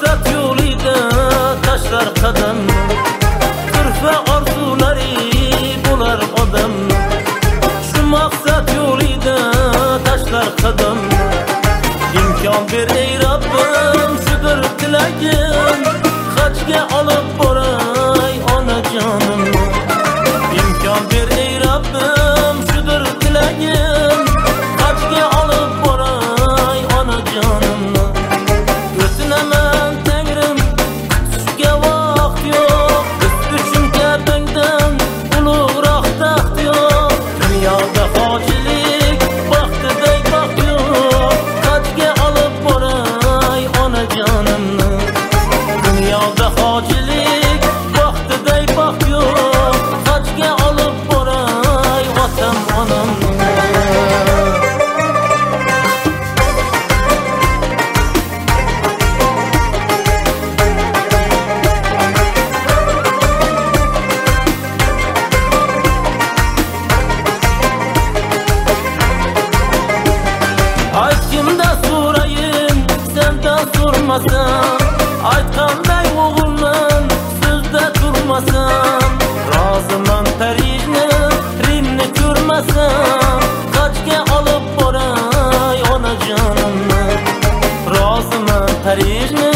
maqsad yo'lida tashlar qadamni, turfa orzulari bo'lar odamni. Shu maqsad yo'lida tashlar qadamni, imkon ber ey Rabbim, shudir tilagim, hajga olib boray onajonimni. Imkon ber ey Rabbim, shudir tilagim, hajga olib boray onajonimni. O'tinaman Tangrim, kutishga vaqt yo'q, biz uchun Ka'bangdan ulug'roq taxt yo'q. Dunyoda hojilik baxtiday baxt yo'q, hajga olib boray onajonimni. Dunyoda hojilik baxtiday baxt yo'q, hajga olib boray otam onamni. Aytgimda so'rayin, sendan so'rmasam, aytganday o'g'ilman, so'zda turmasam. Roziman Parijni, Rimni ko'rmasam, hajga olib boray onajonimni. Roziman Parijni,